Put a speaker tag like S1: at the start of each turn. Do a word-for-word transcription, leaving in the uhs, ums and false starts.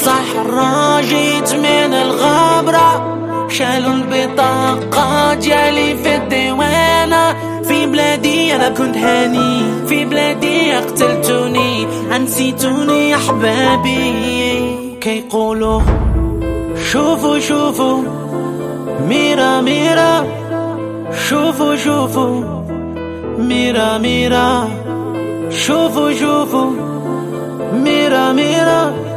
S1: صحراء جيت من الغابرة، شالوا البطاقة ديالي في الديوانة. في بلادي أنا كنت هاني، في بلادي قتلتوني، نسيتوني يا حبابي. كيقولوا شوفوا شوفوا ميرا ميرا، شوفوا شوفوا ميرا ميرا، شوفوا شوفوا ميرا ميرا.